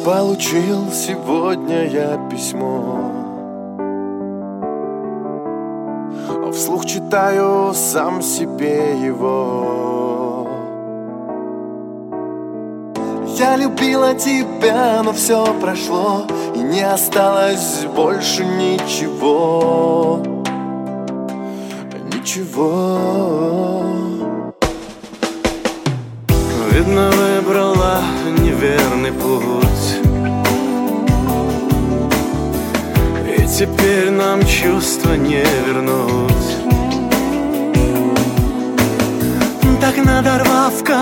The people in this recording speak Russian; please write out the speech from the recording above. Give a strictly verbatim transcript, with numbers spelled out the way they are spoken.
Получил сегодня я письмо, вслух читаю сам себе его. Я любила тебя, но все прошло, и не осталось больше ничего. Ничего. Видно, выбрала неверный путь, и теперь нам чувства не вернуть. Так надорвав, в